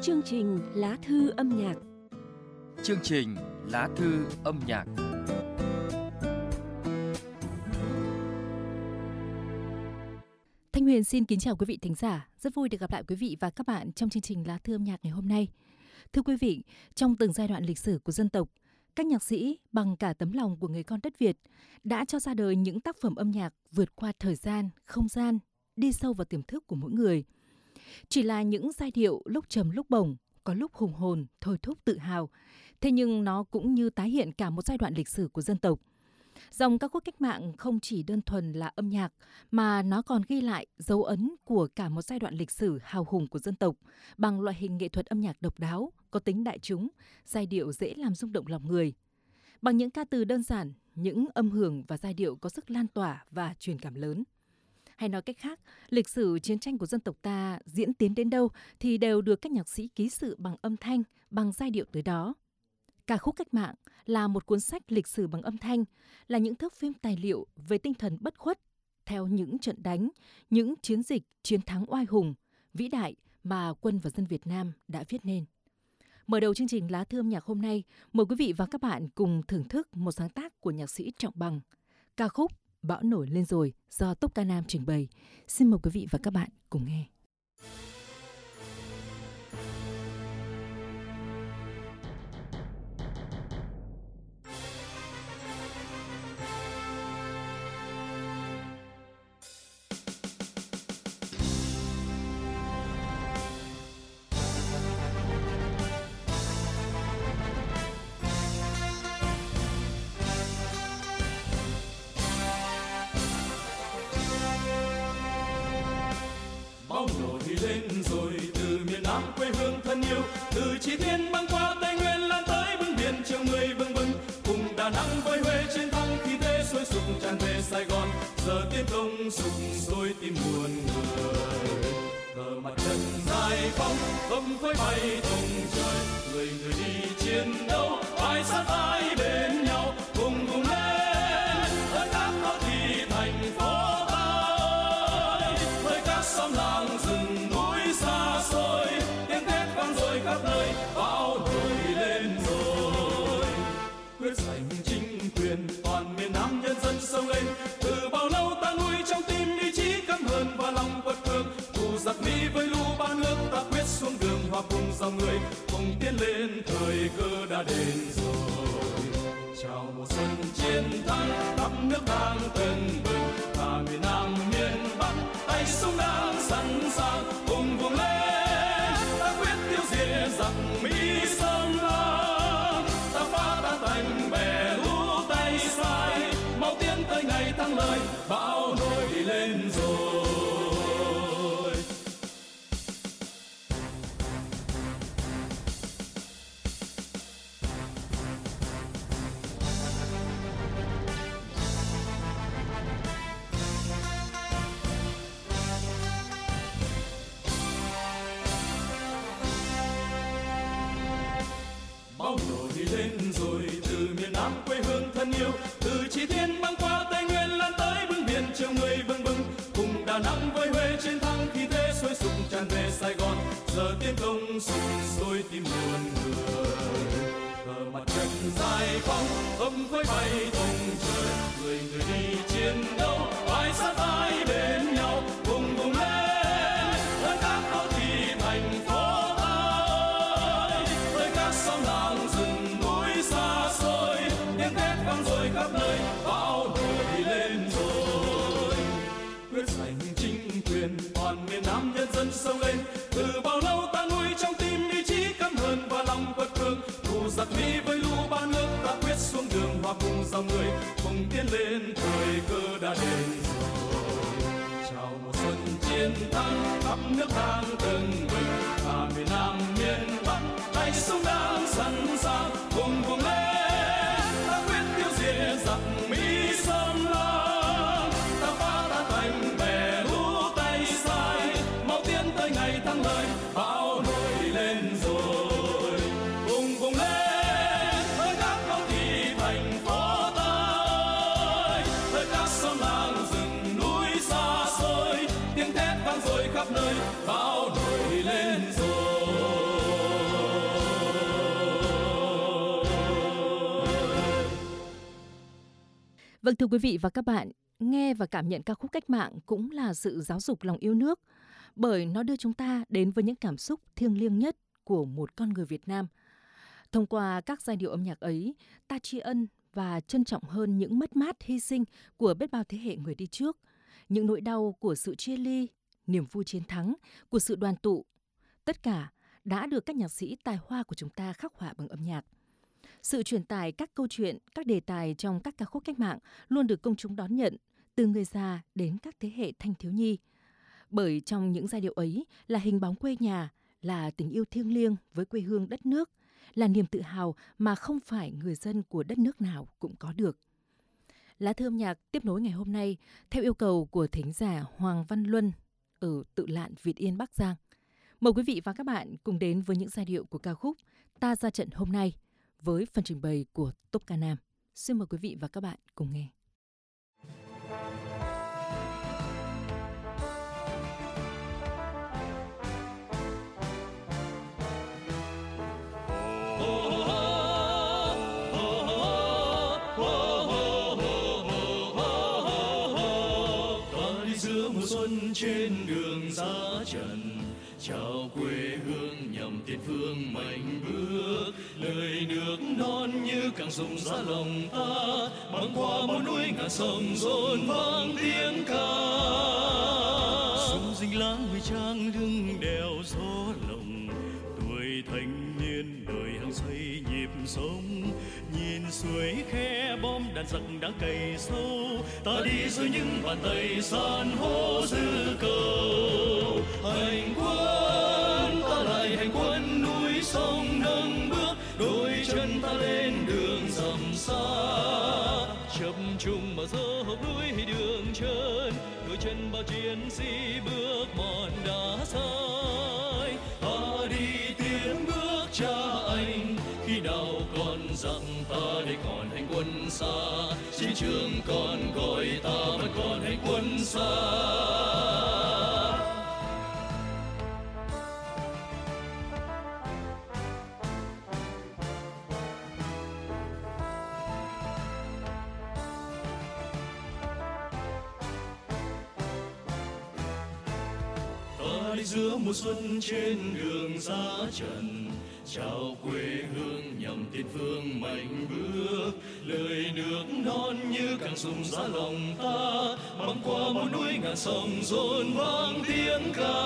Chương trình Lá thư âm nhạc. Chương trình Lá thư âm nhạc. Thanh Huyền xin kính chào quý vị thính giả. Rất vui được gặp lại quý vị và các bạn trong chương trình Lá thư âm nhạc ngày hôm nay. Thưa quý vị, trong từng giai đoạn lịch sử của dân tộc, các nhạc sĩ bằng cả tấm lòng của người con đất Việt đã cho ra đời những tác phẩm âm nhạc vượt qua thời gian, không gian, đi sâu vào tiềm thức của mỗi người. Chỉ là những giai điệu lúc trầm lúc bổng, có lúc hùng hồn, thôi thúc tự hào. Thế nhưng nó cũng như tái hiện cả một giai đoạn lịch sử của dân tộc. Dòng ca khúc cách mạng không chỉ đơn thuần là âm nhạc, mà nó còn ghi lại dấu ấn của cả một giai đoạn lịch sử hào hùng của dân tộc bằng loại hình nghệ thuật âm nhạc độc đáo, có tính đại chúng, giai điệu dễ làm rung động lòng người. Bằng những ca từ đơn giản, những âm hưởng và giai điệu có sức lan tỏa và truyền cảm lớn. Hay nói cách khác, lịch sử chiến tranh của dân tộc ta diễn tiến đến đâu thì đều được các nhạc sĩ ký sự bằng âm thanh, bằng giai điệu tới đó. Ca khúc cách mạng là một cuốn sách lịch sử bằng âm thanh, là những thước phim tài liệu về tinh thần bất khuất, theo những trận đánh, những chiến dịch, chiến thắng oai hùng, vĩ đại mà quân và dân Việt Nam đã viết nên. Mở đầu chương trình Lá thư âm nhạc hôm nay, mời quý vị và các bạn cùng thưởng thức một sáng tác của nhạc sĩ Trọng Bằng, ca khúc Bão nổi lên rồi do Tốp Ca Nam trình bày. Xin mời quý vị và các bạn cùng nghe. Bão nổi lên rồi từ miền Nam quê hương thân yêu, từ Chí Thiên băng qua Tây Nguyên lan tới bưng biển chiều người vâng vâng, cùng Đà Nẵng với Huế chiến thắng khí thế sôi sục tràn về Sài Gòn, giờ tiến công sục sôi tim muôn người. Cờ mặt trận giải phóng không khói bay tung trời, người người đi chiến đấu vai sát vai bên nhau, cùng cùng lên ở các đô thị thành phố. Xóm làng rừng núi xa xôi, tiếng thét vang dội khắp nơi, bão nổi lên rồi. Quyết giành chính quyền toàn miền Nam nhân dân sông lên, từ bao lâu ta nuôi trong tim ý chí căm hờn và lòng quật cường. Thù giặc Mỹ với lũ ba nước ta quyết xuống đường hòa cùng dòng người, cùng tiến lên thời cơ đã đến rồi. Chào mùa xuân chiến thắng khắp nước đang tưng bừng, cả miền Nam miền Bắc tay súng đang sẵn sàng cùng vùng lên. Ta quyết tiêu diệt giặc Mỹ xâm lăng, ta phá tan thành bè lũ tay sai, mau tiến tới ngày thắng lợi, bão nổi lên rồi. Bão nổi lên rồi từ miền Nam quê hương thân yêu, từ Chí Thiên băng qua Tây Nguyên lan tới bưng biển chiều người vâng vâng, cùng Đà Nẵng với Huế chiến thắng khí thế sôi sục tràn về Sài Gòn, giờ tiến công sục sôi tim muôn người. Cờ mặt trận giải phóng không khói bay tung trời, người người đi chiến đấu vai sát vai bên nhau, cùng cùng lên ở các đô thị thành phố. Xóm làng rừng núi xa xôi, tiếng thét vang dội khắp nơi, bão nổi lên rồi. Quyết giành chính quyền toàn miền Nam nhân dân sông lên, từ bao lâu ta nuôi trong tim ý chí căm hờn và lòng quật cường. Thù giặc Mỹ với lũ ba nước ta quyết xuống đường hòa cùng dòng người, cùng tiến lên thời cơ đã đến rồi. Chào mùa xuân chiến thắng khắp nước đang tưng bừng, cả miền Nam miền Bắc tay súng đang sẵn sàng cùng vùng lên. Ta quyết tiêu diệt giặc Mỹ xâm lăng, ta phá tan thành bè lũ tay sai, mau tiến tới ngày thắng lợi, bão nổi lên rồi. Cùng vùng lên với các đô thị thành phố tới, với các xóm làng rừng núi xa xôi, tiếng thét vang dội khắp nơi, bão nổi lên rồi. Vâng, thưa quý vị và các bạn, nghe và cảm nhận ca khúc cách mạng cũng là sự giáo dục lòng yêu nước, bởi nó đưa chúng ta đến với những cảm xúc thiêng liêng nhất của một con người Việt Nam. Thông qua các giai điệu âm nhạc ấy, ta tri ân và trân trọng hơn những mất mát hy sinh của biết bao thế hệ người đi trước, những nỗi đau của sự chia ly, niềm vui chiến thắng, của sự đoàn tụ. Tất cả đã được các nhạc sĩ tài hoa của chúng ta khắc họa bằng âm nhạc. Sự truyền tải các câu chuyện, các đề tài trong các ca khúc cách mạng luôn được công chúng đón nhận, từ người già đến các thế hệ thanh thiếu nhi. Bởi trong những giai điệu ấy là hình bóng quê nhà, là tình yêu thiêng liêng với quê hương đất nước, là niềm tự hào mà không phải người dân của đất nước nào cũng có được. Lá thư âm nhạc tiếp nối ngày hôm nay theo yêu cầu của thính giả Hoàng Văn Luân ở Tự Lạn, Việt Yên, Bắc Giang. Mời quý vị và các bạn cùng đến với những giai điệu của ca khúc Ta Ra Trận Hôm Nay với phần trình bày của Tốp Ca Nam. Xin mời quý vị và các bạn cùng nghe. Trên đường ra trận chào quê hương nhằm tiền phương mạnh bước, lời nước non như càng rụng ra lòng ta, băng qua một núi ngàn sông rộn vang tiếng ca. Sông Dinh Lãng nguy trang lưng đèo gió lộng, tuổi thanh niên đời hăng say nhịp sống, nhìn suối khe bom đạn giặc đã cày sâu, ta đi dưới những bàn tay san hô dư cầu. Hành quân ta lại hành quân, núi sông nâng bước, đôi chân ta lên đường dầm xa, chập trùng mà dơ hộp núi đường trơn, đôi chân bao chiến sĩ bước mòn đá sai. Ta đi tiến bước cha anh, khi nào còn giặc ta đây còn hành quân xa, chiến trường còn gọi ta vẫn còn hành quân xa. Ta đi giữa mùa xuân trên đường ra trận, chào quê hương nhằm tiền phương mạnh bước, lời nước non như càng rụng ra lòng ta, băng qua một núi ngàn sông rộn vang tiếng ca.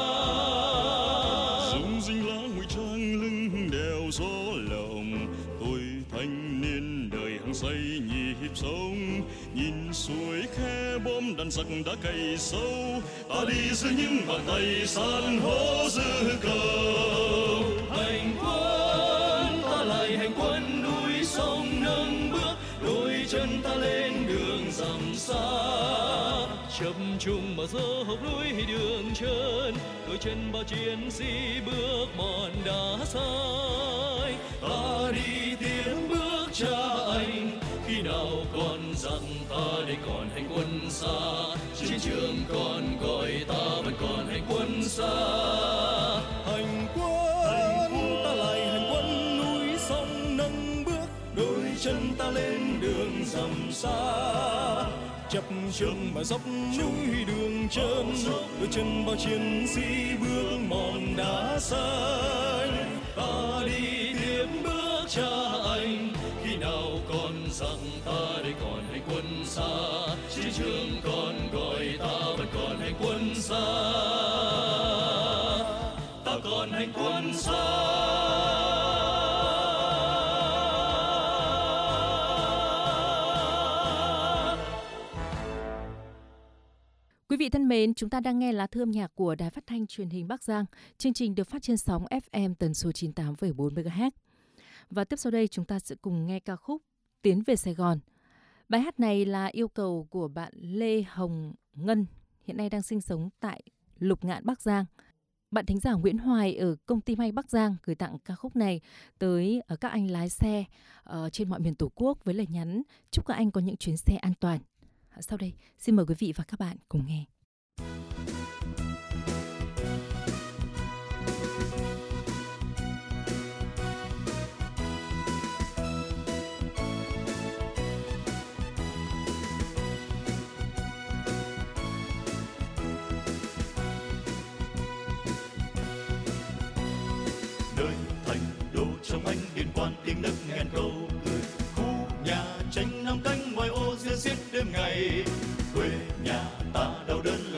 Sông Dinh Lãng nguy trang lưng đèo gió lộng, tôi thanh niên đời hăng say nhịp sống, nhìn suối khe bom đạn giặc đã cày sâu, ta đi dưới những bàn tay san hô dư cầu. Hành quân ta lại hành quân, núi sông nâng bước, đôi chân ta lên đường dầm xa, chập trùng mà dơ hộc núi đường trơn, đôi chân bao chiến sĩ bước mòn đá sai. Ta đi tiến bước cha anh, khi nào còn giặc ta đây còn hành quân xa, chiến trường còn gọi ta vẫn còn hành quân xa. Hành quân ta lại hành quân, núi sông nâng bước, đôi chân ta lên đường dầm xa, chập trùng mà dốc núi đường trơn, đôi chân bao chiến sĩ bước mòn đá xanh. Ta đi tiếp bước cha anh, khi nào còn giặc ta đây còn hành quân xa, chiến trường còn gọi ta vẫn còn hành quân xa, ta còn hành quân xa. Quý vị thân mến, chúng ta đang nghe lá thư âm nhạc của Đài Phát thanh Truyền hình Bắc Giang. Chương trình được phát trên sóng FM tần số 98,4 MHz. Và tiếp sau đây chúng ta sẽ cùng nghe ca khúc Tiến về Sài Gòn. Bài hát này là yêu cầu của bạn Lê Hồng Ngân, hiện nay đang sinh sống tại Lục Ngạn, Bắc Giang. Bạn thính giả Nguyễn Hoài ở Công ty May Bắc Giang gửi tặng ca khúc này tới các anh lái xe trên mọi miền Tổ quốc với lời nhắn chúc các anh có những chuyến xe an toàn. Sau đây, xin mời quý vị và các bạn cùng nghe.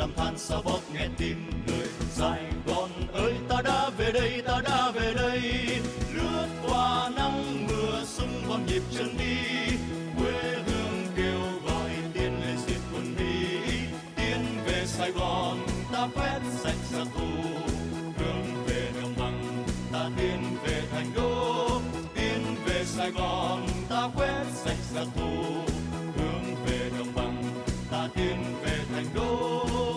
làm than sao bóp nghe tim người. Sài Gòn ơi ta đã về đây, ta đã về đây, lướt qua nắng mưa sung con nhịp chân đi, quê hương kêu gọi tiến lên diệt quân đi, tiến về Sài Gòn ta quét sạch giặc thù, hướng về đồng bằng ta tiến về thành đô, tiến về Sài Gòn ta quét sạch giặc thù, hướng về đồng bằng ta tiến về thành đô.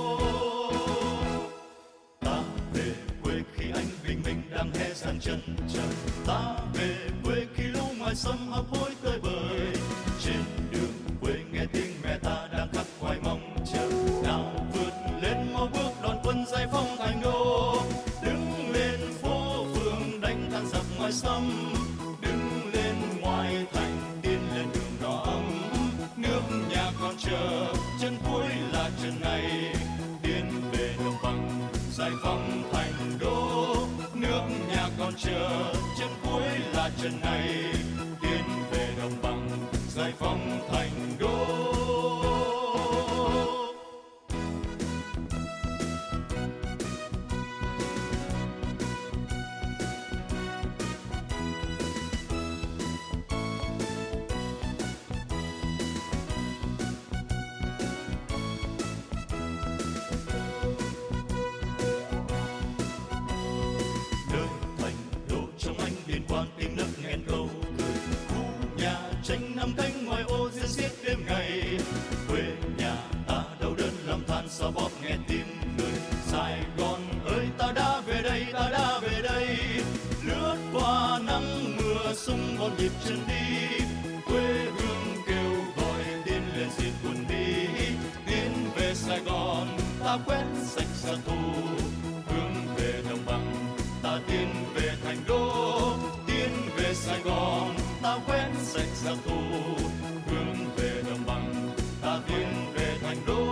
Ta về quê khi anh bình minh đang hé sang chân trời, ta về quê khi lũ ngoài sông hấp hối tơi bời, trên đường quê nghe tiếng mẹ ta đang khắc khoải mong chờ, nào vượt lên mau bước đoàn quân giải phóng thành đô, đứng lên phố phường đánh than giặc ngoài xâm, đứng lên ngoài thành tiến lên đường đỏ ấm, nước nhà còn chờ chân cuối là chân này, tiến về đồng bằng giải phóng thành đô, nước nhà còn chờ chân cuối là chân này, tiến về đồng bằng giải phóng thành đô. Tranh năm cánh ngoài ô diễn xiết đêm ngày, quê nhà ta đau đớn làm than sao bóp nghe tim người. Sài Gòn ơi ta đã về đây, ta đã về đây, lướt qua nắng mưa sung con nhịp chân đi, quê hương kêu gọi tiến lên diệt quân đi, tiến về Sài Gòn ta quét sạch giặc thù, hướng về đồng bằng ta tiến về thành đô, tiến về Sài Gòn ta quét sạch giặc thù, hướng về đồng bằng ta tiến về thành đô.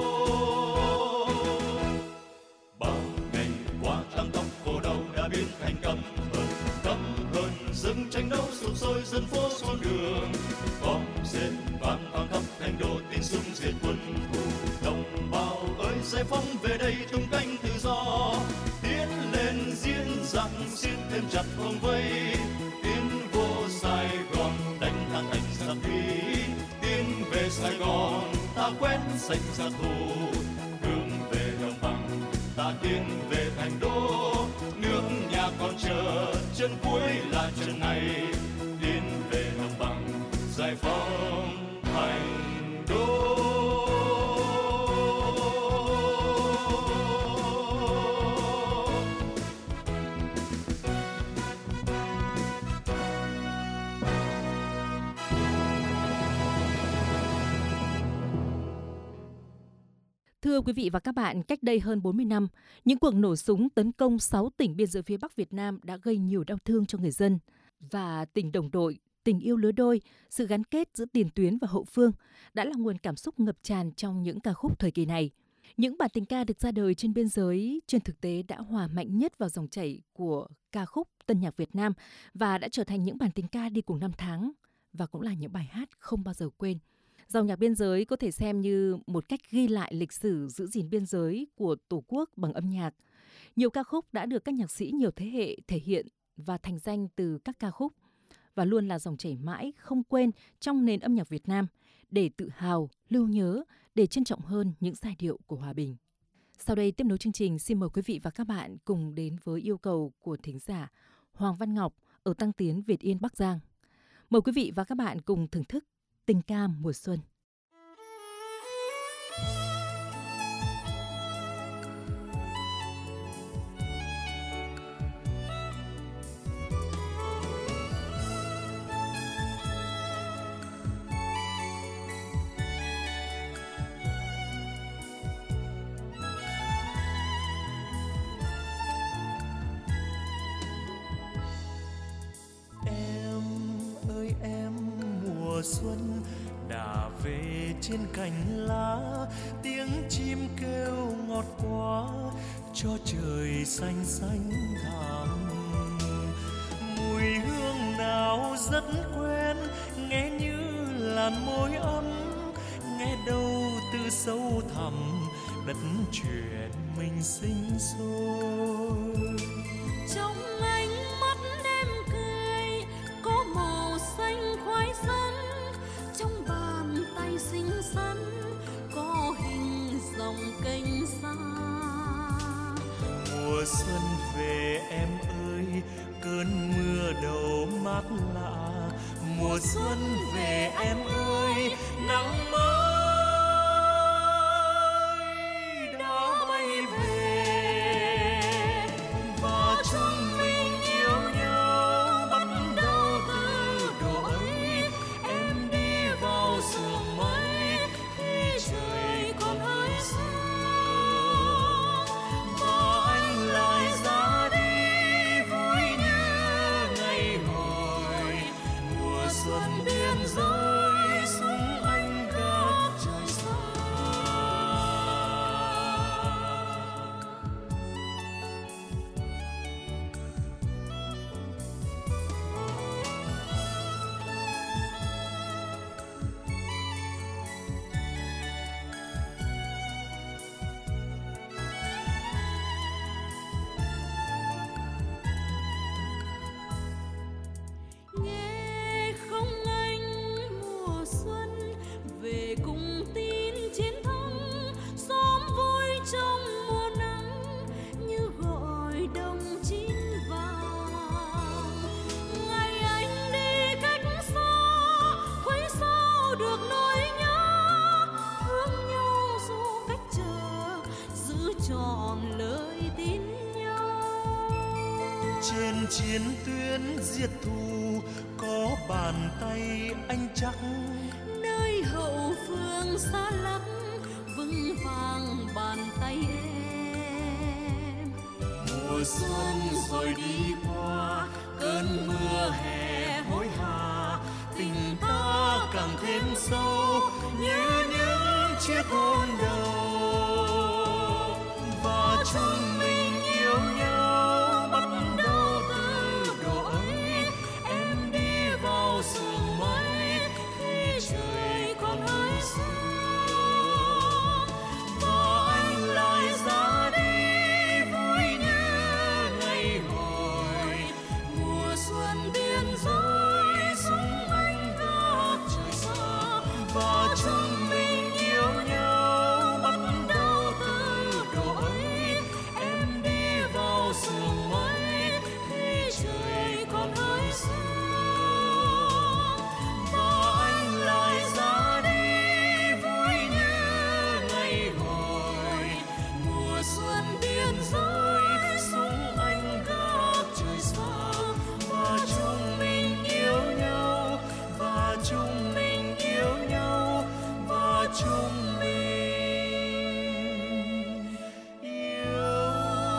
Bao ngày qua tăng tóc khổ đau đã biến thành căm hờn dừng tranh đấu sụp sôi dân phố xuống đường, bom rền vang vang khắp thành đô tiếng súng diệt quân thù. Đồng bào ơi giải phóng về đây tung cánh tự do, tiến lên diễn dặn xiết thêm chặt vòng vây, tiến vô Sài Gòn đánh than thành giặc thủy, tiến về Sài Gòn ta quét sạch giặc thù, hướng về đồng bằng ta tiến về thành đô, nước nhà còn chờ chân cuối là chân này, tiến về đồng bằng giải phóng thành đô. Thưa quý vị và các bạn, cách đây hơn 40 năm, những cuộc nổ súng tấn công 6 tỉnh biên giới phía Bắc Việt Nam đã gây nhiều đau thương cho người dân. Và tình đồng đội, tình yêu lứa đôi, sự gắn kết giữa tiền tuyến và hậu phương đã là nguồn cảm xúc ngập tràn trong những ca khúc thời kỳ này. Những bản tình ca được ra đời trên biên giới trên thực tế đã hòa mạnh nhất vào dòng chảy của ca khúc tân nhạc Việt Nam và đã trở thành những bản tình ca đi cùng năm tháng và cũng là những bài hát không bao giờ quên. Dòng nhạc biên giới có thể xem như một cách ghi lại lịch sử giữ gìn biên giới của Tổ quốc bằng âm nhạc. Nhiều ca khúc đã được các nhạc sĩ nhiều thế hệ thể hiện và thành danh từ các ca khúc và luôn là dòng chảy mãi không quên trong nền âm nhạc Việt Nam để tự hào, lưu nhớ, để trân trọng hơn những giai điệu của hòa bình. Sau đây tiếp nối chương trình, xin mời quý vị và các bạn cùng đến với yêu cầu của thính giả Hoàng Văn Ngọc ở Tăng Tiến, Việt Yên, Bắc Giang. Mời quý vị và các bạn cùng thưởng thức Tình ca mùa xuân. Xuân đã về trên cành lá, tiếng chim kêu ngọt quá cho trời xanh xanh thẳm. Mùi hương nào rất quen, nghe như làn môi ấm, nghe đâu từ sâu thẳm đất chuyển mình sinh sôi. Trong ánh mắt đêm cười có màu xanh khoái sắn, trong bàn tay xinh xắn có hình dòng kênh xa. Mùa xuân về em ơi, cơn mưa đầu mát lạ. Mùa xuân về em ơi, nắng mới đã bay về. Và chúng mình yêu nhau bắt đầu từ độ ấy. Em đi vào sương mây khi trời còn hơi sương, và anh lại ra đi vui như ngày hồi. Mùa xuân biên giới súng anh gác trời xa. Nghe không anh mùa xuân về cùng tin chiến thắng, xóm vui trong mùa nắng như gọi đồng chín vàng. Ngày anh đi cách xa, khuấy sao được nỗi nhớ, thương nhau dù cách chờ, giữ trọn lời tin nhau. Trên chiến tuyến diệt thù có bàn tay anh chắc. Nơi hậu phương xa lắc vững vàng bàn tay em. Mùa xuân rồi đi qua, cơn mưa hè hối hả. Tình ta càng thêm sâu như những chiếc hôn đầu. Và chúng mình yêu nhau bắt đầu từ độ ấy. Em đi vào sương mây khi trời còn hơi sương, và anh lại ra đi vui như ngày hồi. Mùa xuân biên giới súng anh gác trời xa, và chúng mình yêu nhau bắt đầu từ độ ấy. Em đi vào sương mây khi trời còn hơi sương, và anh lại ra đi vui như ngày hồi. Mùa xuân biên giới súng anh gác trời xa, và chúng mình yêu nhau, và chúng mình yêu nhau, và chúng mình yêu nhau.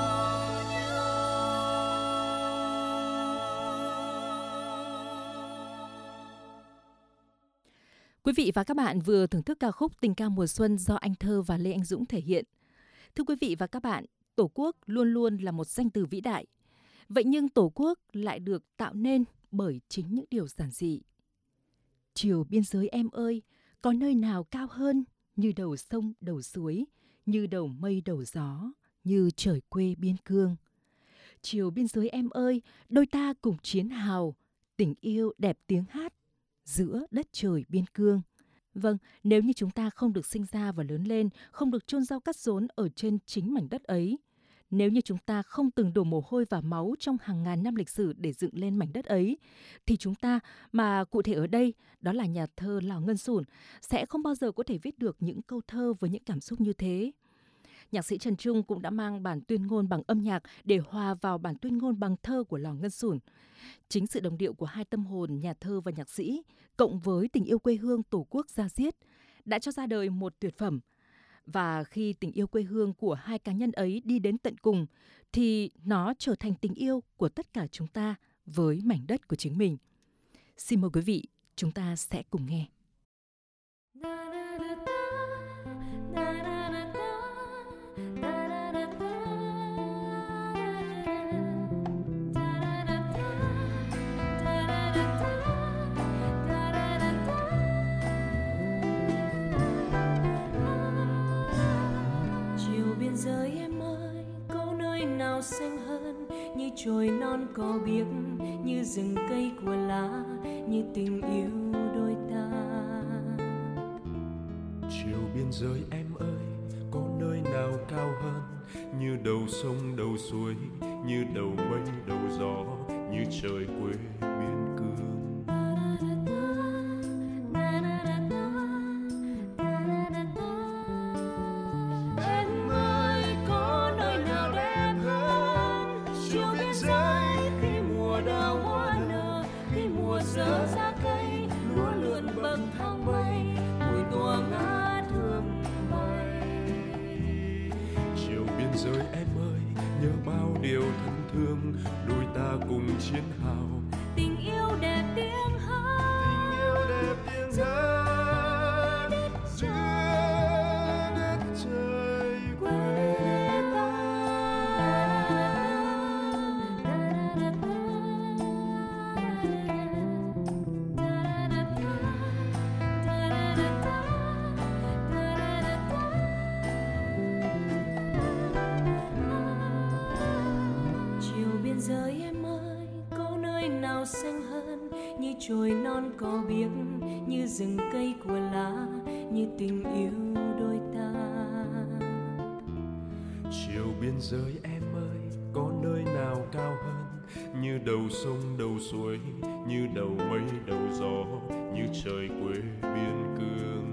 Quý vị và các bạn vừa thưởng thức ca khúc Tình ca mùa xuân do Anh Thơ và Lê Anh Dũng thể hiện. Thưa quý vị và các bạn, Tổ quốc luôn luôn là một danh từ vĩ đại. Vậy nhưng Tổ quốc lại được tạo nên bởi chính những điều giản dị. Chiều biên giới em ơi, có nơi nào cao hơn như đầu sông đầu suối, như đầu mây đầu gió, như trời quê biên cương. Chiều biên giới em ơi, đôi ta cùng chiến hào, tình yêu đẹp tiếng hát giữa đất trời biên cương. Vâng, nếu như chúng ta không được sinh ra và lớn lên, không được chôn rau cắt rốn ở trên chính mảnh đất ấy, nếu như chúng ta không từng đổ mồ hôi và máu trong hàng ngàn năm lịch sử để dựng lên mảnh đất ấy, thì chúng ta, mà cụ thể ở đây đó là nhà thơ Lò Ngân Sủn, sẽ không bao giờ có thể viết được những câu thơ với những cảm xúc như thế. Nhạc sĩ Trần Trung cũng đã mang bản tuyên ngôn bằng âm nhạc để hòa vào bản tuyên ngôn bằng thơ của Lò Ngân Sủn. Chính sự đồng điệu của hai tâm hồn nhà thơ và nhạc sĩ, cộng với tình yêu quê hương Tổ quốc da diết, đã cho ra đời một tuyệt phẩm. Và khi tình yêu quê hương của hai cá nhân ấy đi đến tận cùng, thì nó trở thành tình yêu của tất cả chúng ta với mảnh đất của chính mình. Xin mời quý vị, chúng ta sẽ cùng nghe. giới em ơi, có nơi nào xanh hơn như chồi non cỏ biếc, như rừng cây của lá, như tình yêu đôi ta. Chiều biên giới em ơi, có nơi nào cao hơn như đầu sông đầu suối, như đầu mây đầu gió, như trời quê biên cương. Em ơi, có nơi nào đẹp hơn chiều biên giới, khi mùa đào hoa nở, khi mùa rỡ ra cây lúa lượn bậc thang mây, mùi tỏa ngát hương bay. Chiều biên giới em ơi, nhớ bao điều thân thương, đôi ta cùng chiến hào. Tình yêu đẹp tiếng hát, Tình yêu đẹp tiếng hát giữa đất trời quê ta. Chiều biên giới em ơi, có nơi nào xanh hơn như chồi non cỏ biếc, như rừng cây của lá, như tình yêu đôi ta. Chiều biên giới em ơi, có nơi nào cao hơn như đầu sông đầu suối, như đầu mây đầu gió, như trời quê biên cương.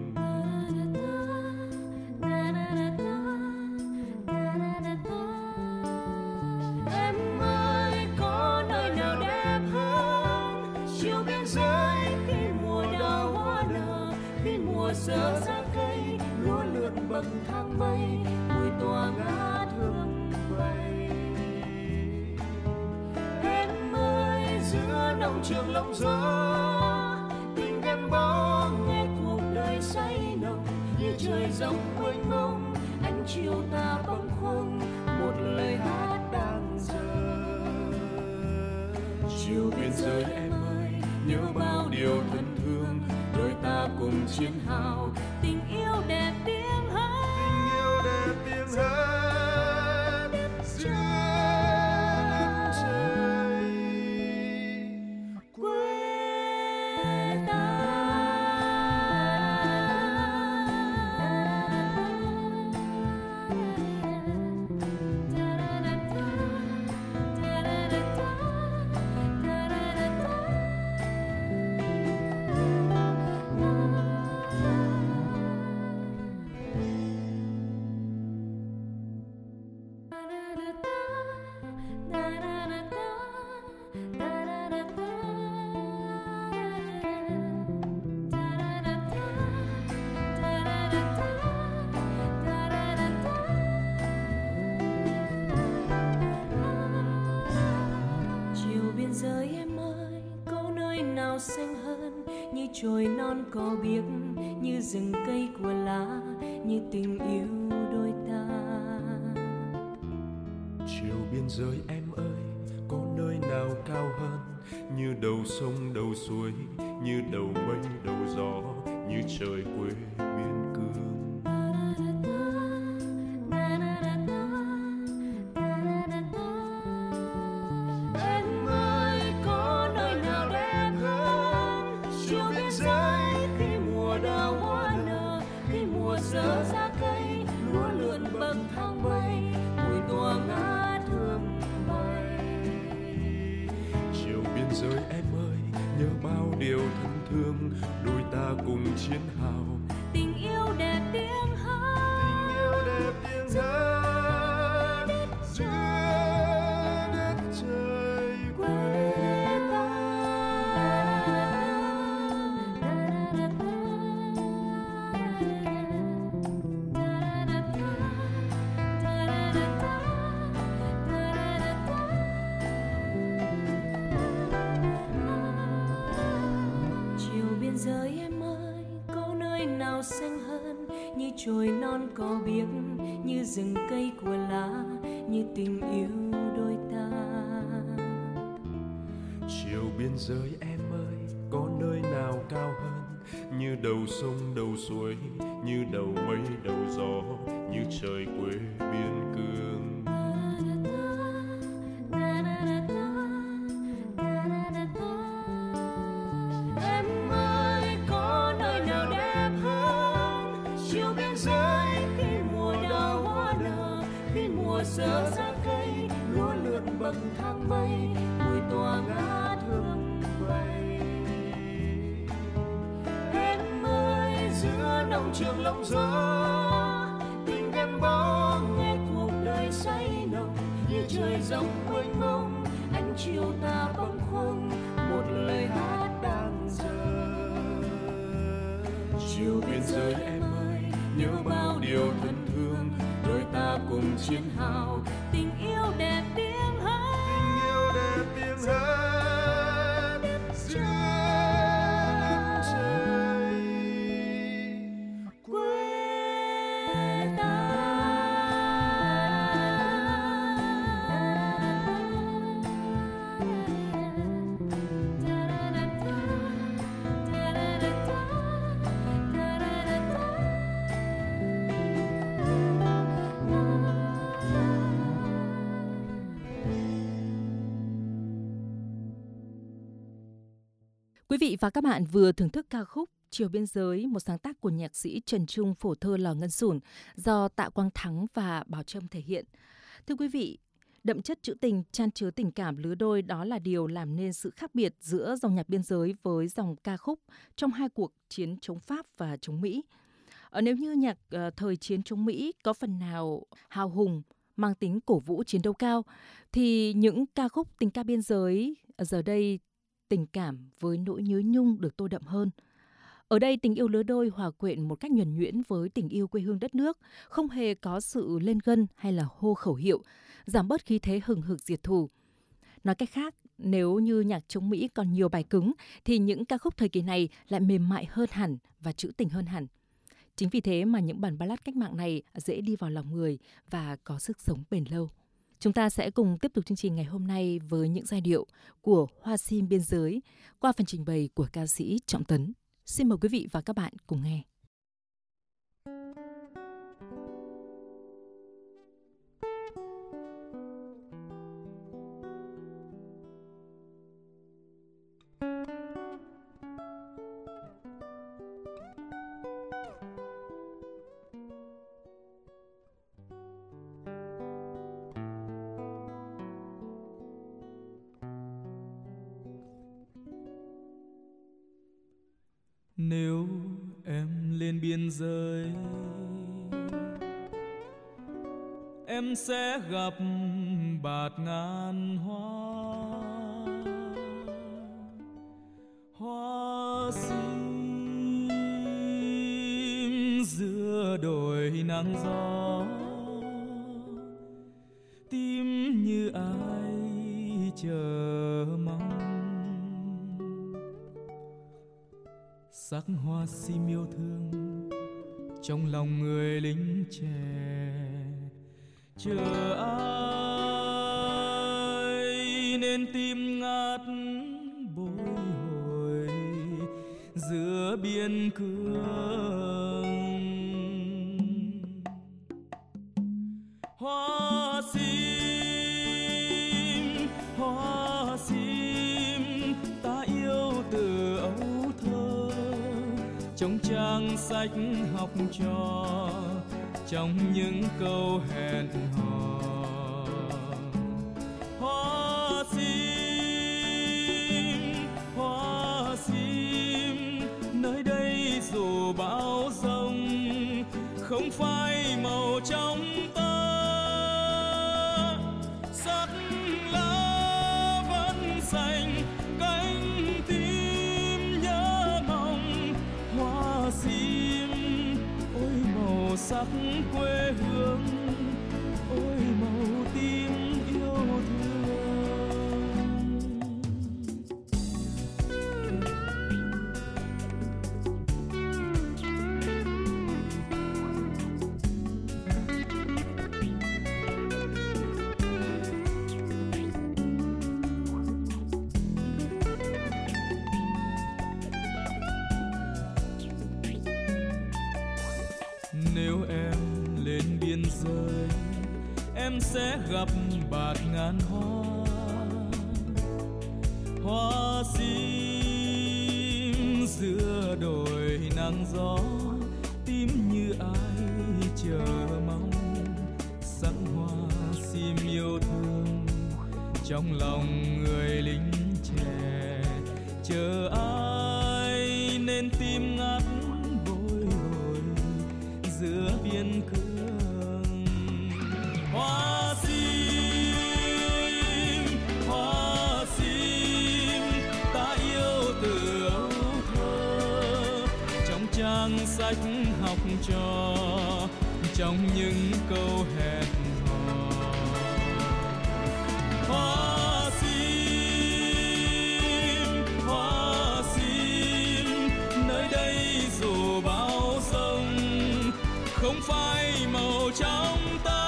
Em ơi, có nơi nào đẹp hơn chiều biên giới, khi mùa đào hoa nở, khi mùa rỡ ra cây lúa lượn bậc thang mây, mùi tỏa ngát hương bay. Em ơi, giữa nông trường lộng gió, tình gắn bó nghe cuộc đời say nồng, như trời rộng mênh mông, ánh chiều ta bâng khuâng, một lời hát đang giờ. Chiều biên giới em ơi, nhớ bao điều thân thương, đôi ta cùng chiến hào. Tình yêu đẹp tiếng hát, Tình yêu đẹp tiếng hát giữa đất trời quê ta. Chiều biên giới em ơi, có nơi nào xanh hơn như chồi non cỏ biếc, như rừng cây của lá, như tình yêu đôi ta. Chiều biên giới em ơi, có nơi nào cao hơn như đầu sông đầu suối, như đầu mây đầu gió, như trời quê biên cương. Em ơi, có nơi nào đẹp hơn chiều biên giới, khi mùa đào hoa nở, khi mùa rỡ ra cây lúa lượn bậc thang mây, mùi tỏa ngát hương bay. Chiều biên giới em ơi, nhớ bao điều thân thương, đôi ta cùng chiến hào. Tình yêu đẹp tiếng hát, Tình yêu đẹp tiếng hát giữa đất trời quê ta. Chiều biên giới em ơi, có nơi nào xanh hơn như chồi non cỏ biếc, như rừng cây của lá, như tình yêu đôi ta. Chiều biên giới em ơi, có nơi nào cao hơn như đầu sông đầu suối, như đầu mây đầu gió, như trời quê biên cương. Em ơi, có nơi nào đẹp hơn chiều biên giới khi mùa đào hoa nở, khi mùa sơ ra cây lúa lượn bậc thang mây, mùi tỏa ngát hương bay. Em ơi, giữa nông trường lộng gió tình gắn bó nghe cuộc đời say nồng, như trời rộng mênh mông ánh chiều ta bâng khuâng một lời hát đang giờ. Chiều biên giới em ơi, nhớ bao điều thân thương, đôi ta cùng chiến hào. Tình yêu đẹp tiếng hát, Tình yêu đẹp tiếng hát giữa đất trời quê ta. Quý vị và các bạn vừa thưởng thức ca khúc Chiều Biên Giới, một sáng tác của nhạc sĩ Trần Trung, phổ thơ Lò Ngân Sủn do Tạ Quang Thắng và Bảo Trâm thể hiện. Thưa quý vị, đậm chất trữ tình, chan chứa tình cảm lứa đôi, đó là điều làm nên sự khác biệt giữa dòng nhạc biên giới với dòng ca khúc trong hai cuộc chiến chống Pháp và chống Mỹ. Nếu như nhạc thời chiến chống Mỹ có phần nào hào hùng, mang tính cổ vũ chiến đấu cao, thì những ca khúc tình ca biên giới giờ đây tình cảm với nỗi nhớ nhung được tô đậm hơn. Ở đây tình yêu lứa đôi hòa quyện một cách nhuần nhuyễn với tình yêu quê hương đất nước, không hề có sự lên gân hay là hô khẩu hiệu, giảm bớt khí thế hừng hực diệt thù. Nói cách khác, nếu như nhạc chống Mỹ còn nhiều bài cứng, thì những ca khúc thời kỳ này lại mềm mại hơn hẳn và trữ tình hơn hẳn. Chính vì thế mà những bản ballad cách mạng này dễ đi vào lòng người và có sức sống bền lâu. Chúng ta sẽ cùng tiếp tục chương trình ngày hôm nay với những giai điệu của Hoa Sim Biên Giới qua phần trình bày của ca sĩ Trọng Tấn. Xin mời quý vị và các bạn cùng nghe. Nếu em lên biên giới, em sẽ gặp bạt ngàn hoa, hoa sim giữa đồi nắng gió, tim như ai chờ mong. Sắc hoa sim yêu thương trong lòng người lính trẻ, chờ ai nên tim ngát bồi hồi giữa biên cương. Hoa sim, hoa sim, ta yêu từ ấu thơ, trong trang sách học trò, trong những câu hẹn hò. Hoa sim, nơi đây dù bão giông không phai màu trong ta, sắc lá vẫn xanh cánh tim nhớ mong. Hoa sim ôi màu sắc quê hương, ôi màu tim yêu thương. rời em sẽ gặp bạt ngàn hoa sim giữa đồi nắng gió, tím như ai chờ mong sắc hoa sim yêu thương trong lòng người lính trẻ, chờ ai nên tim ngắt bồi hồi giữa biên cương. Hoa sim ta yêu từ ấu thơ, trong trang sách học trò, trong những câu hẹn hò. Hoa sim, nơi đây dù bão giông không phai màu trong ta.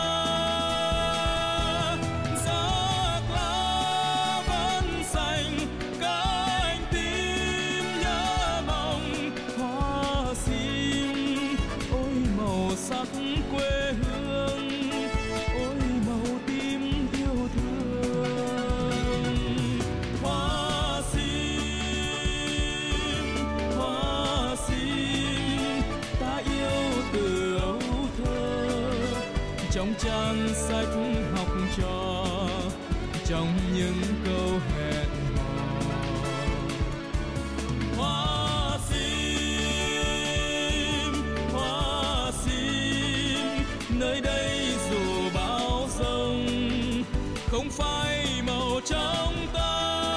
Giác lá vẫn xanh, cánh tim nhớ mong. Hoa sim, ôi màu sắc quê hương, ôi màu tim yêu thương. Hoa sim, ta yêu từ ấu thơ, trong trang sách học trò, trong những câu hẹn hò. Hoa sim, nơi đây dù bão giông không phai màu trong ta.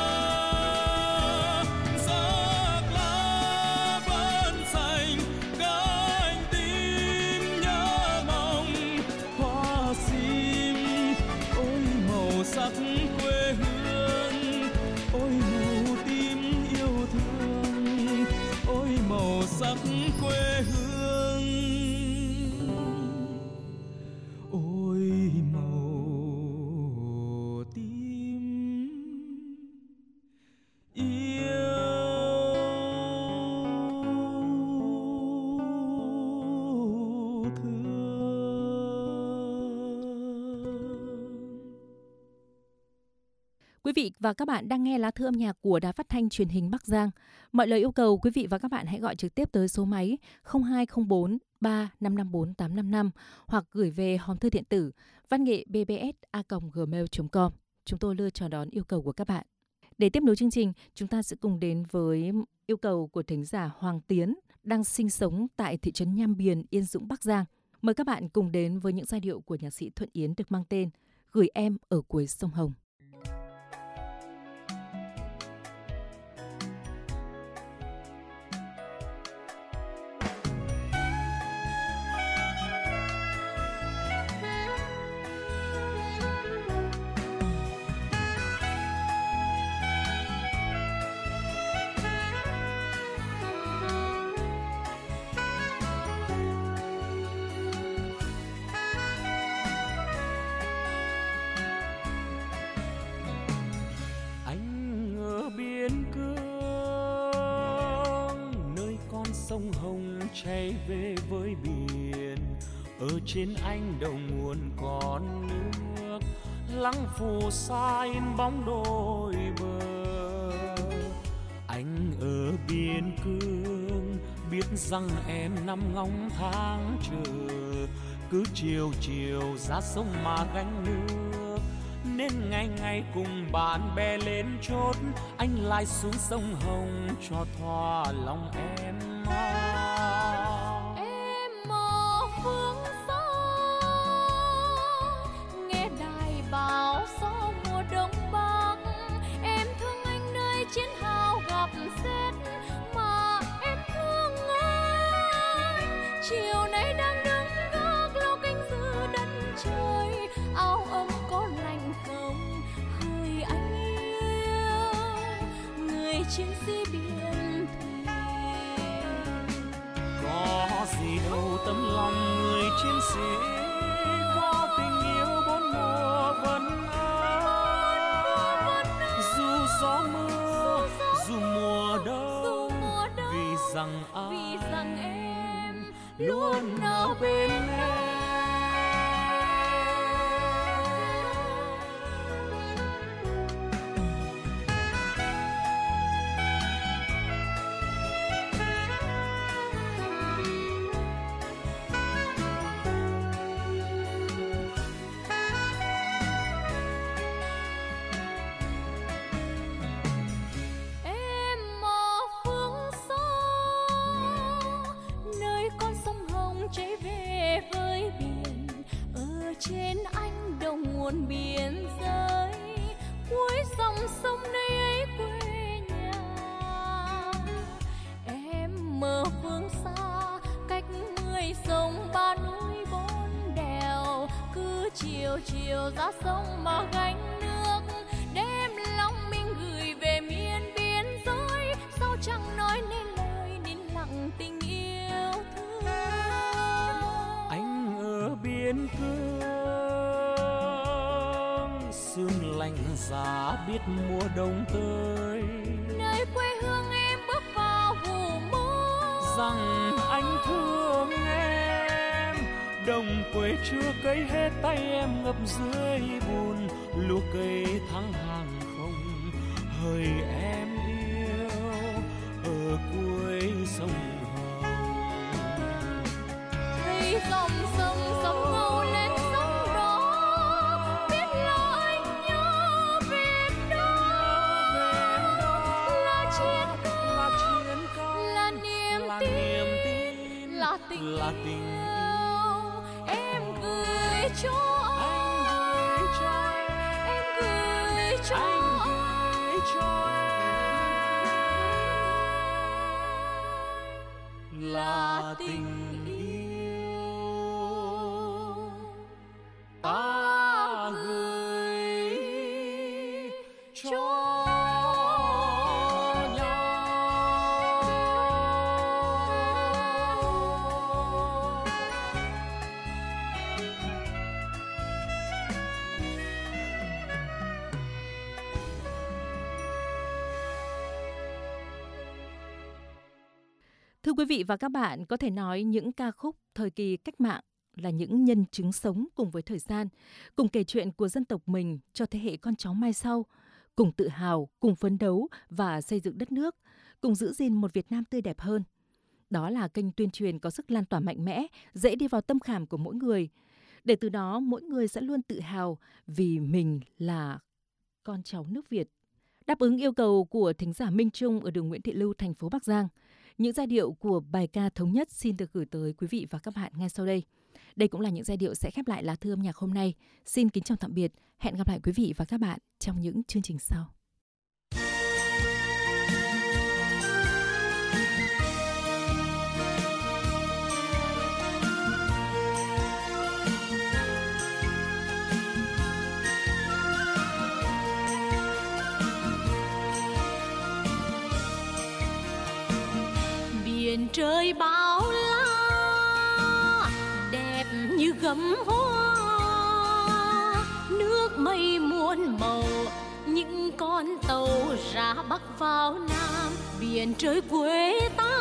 Giác lá vẫn xanh, cánh tim nhớ mong. Hoa sim, ôi màu sắc quê hương, ôi màu tim yêu thương, ôi màu sắc quê hương, ôi màu tim yêu thương. Quý vị và các bạn đang nghe lá thư âm nhạc của Đài Phát thanh Truyền hình Bắc Giang. Mọi lời yêu cầu quý vị và các bạn hãy gọi trực tiếp tới số máy 0204 3554 855 hoặc gửi về hòm thư điện tử văn nghệ bbs@gmail.com. Chúng tôi luôn chào đón yêu cầu của các bạn. Để tiếp nối chương trình, chúng ta sẽ cùng đến với yêu cầu của thính giả Hoàng Tiến đang sinh sống tại thị trấn Nham Biền, Yên Dũng, Bắc Giang. Mời các bạn cùng đến với những giai điệu của nhạc sĩ Thuận Yến được mang tên Gửi em ở cuối sông Hồng. Sông Hồng chảy về với biển, ở trên anh đầu nguồn con nước lắng phù sa in bóng đôi bờ. Anh ở biên cương biết rằng em nằm ngóng tháng chờ, cứ chiều chiều ra sông mà gánh nước, nên ngày ngày cùng bạn bè lên chốt, anh lại xuống sông Hồng cho thỏa lòng em. Em ở phương xa nghe đài báo gió mùa đông bắc, em thương anh nơi chiến hào gặp rét mà em thương anh. Chiều nay đang đứng gác lo canh giữ đất trời, áo ấm có lạnh không hỡi anh yêu người chiến sĩ biển thủy. Có gì đâu tấm lòng người chiến sĩ, có tình yêu bốn mùa vẫn ấm. Dù gió mưa, dù mùa đông, vì rằng em luôn ở bên em. muôn biển giới, cuối dòng sông nơi ấy quê nhà. Em mơ phương xa cách 10 sông 3 núi 4 đèo, cứ chiều chiều ra sông mà gánh nước, đem lòng mình gửi về miền biên giới. Sao chẳng nói nên lời nín lặng tình yêu thương. Anh ở biên cương, sương lạnh giá biết mùa đông tới. Nơi quê hương em bước vào vụ mưa, Rằng anh thương em, đồng quê chưa cấy hết tay em ngập dưới bùn. Lúa cây tháng hàng không hỡi em yêu ở cuối sông Hồng. thấy dòng sông sông ngâu lên sông đó, biết là anh nhớ Việt Nam. Là chiến ca, là niềm tin, là tình yêu. Em gửi cho anh, em gửi cho anh. Là tình yêu ta gửi cho nhau. Thưa quý vị và các bạn, có thể nói những ca khúc thời kỳ cách mạng là những nhân chứng sống cùng với thời gian, cùng kể chuyện của dân tộc mình cho thế hệ con cháu mai sau, cùng tự hào, cùng phấn đấu và xây dựng đất nước, cùng giữ gìn một Việt Nam tươi đẹp hơn. Đó là kênh tuyên truyền có sức lan tỏa mạnh mẽ, dễ đi vào tâm khảm của mỗi người. Để từ đó mỗi người sẽ luôn tự hào vì mình là con cháu nước Việt. Đáp ứng yêu cầu của thính giả Minh Trung ở đường Nguyễn Thị Lưu, thành phố Bắc Giang, những giai điệu của bài ca Thống Nhất xin được gửi tới quý vị và các bạn ngay sau đây. Đây cũng là những giai điệu sẽ khép lại lá thư âm nhạc hôm nay. Xin kính chào tạm biệt, hẹn gặp lại quý vị và các bạn trong những chương trình sau. Biển trời bao la đẹp như gấm hoa, nước mây muôn màu những con tàu ra bắc vào nam. Biển trời quê ta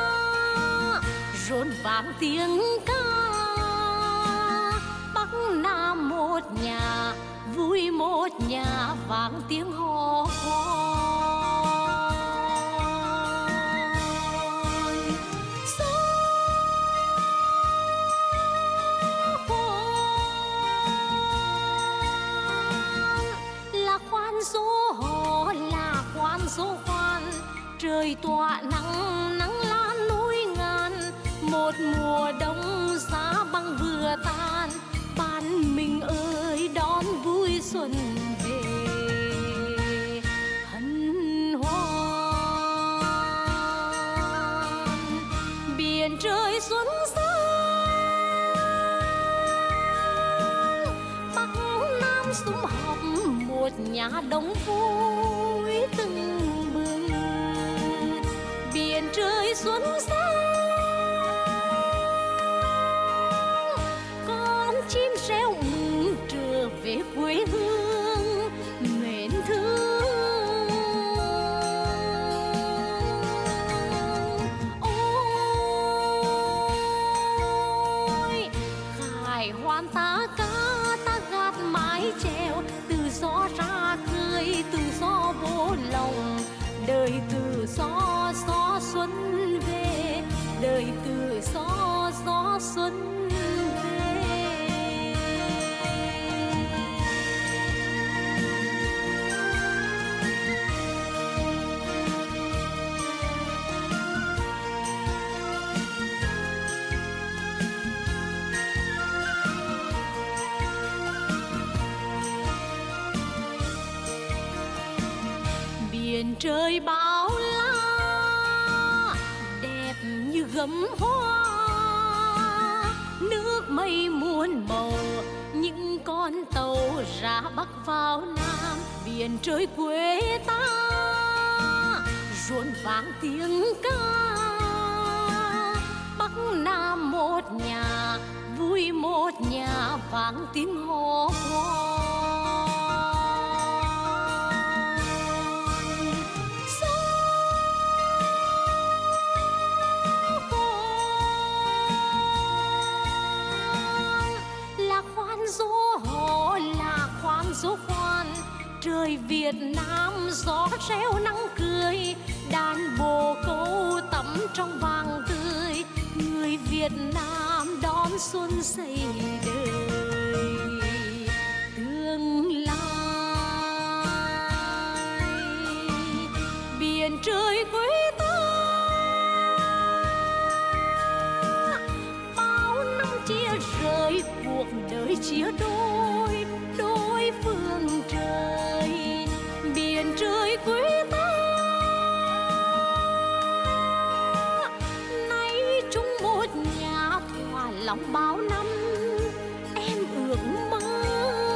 rộn vang tiếng ca, bắc nam một nhà vui một nhà vang tiếng hò hò. Số khoan trời tỏa nắng nắng lan núi ngàn, một mùa đông giá băng vừa tan. Ban mình ơi đón vui xuân về hân hoan. Biển trời xuân sang, bắc nam sum họp một nhà đông vui từng bừng. Biển trời xuân sang, con chim reo mừng trở về quê hương mến thương. Ôi khải hoàn ta ca ta gạt mái chèo, từ gió ra khơi từ gió vô lòng. Đời từ gió gió xuân về, đời từ gió gió xuân về. trời bao la đẹp như gấm hoa, nước mây muôn màu những con tàu ra bắc vào nam, biển trời quê ta rộn vang tiếng ca. Bắc nam một nhà vui một nhà vang tiếng hò khoan. Gió hò là khoan trời Việt Nam gió reo nắng cười, đàn bồ câu tắm trong vàng tươi, người Việt Nam đón xuân xây đời tương lai. Biển trời quê ta bao năm chia rời, cuộc đời chia đôi phương trời. Biển trời quê ta nay chung một nhà, thỏa lòng bao năm em ước mơ.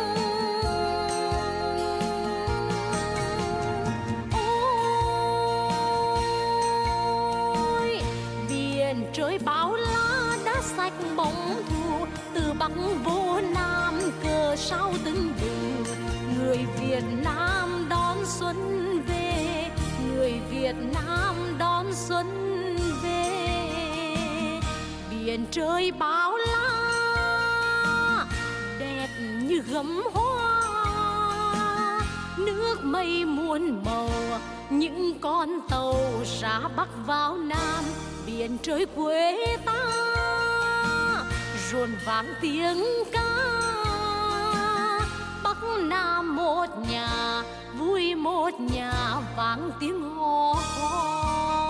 Ôi biển trời bao la đã sạch bóng thù, từ Bắc vô Nam cờ sao tưng bừng. Người Việt Nam đón xuân về, người Việt Nam đón xuân về. Biển trời bao la đẹp như gấm hoa, nước mây muôn màu những con tàu ra Bắc vào Nam. Biển trời quê ta rộn vang tiếng ca, Bắc Nam một nhà vui một nhà vang tiếng hò khoan.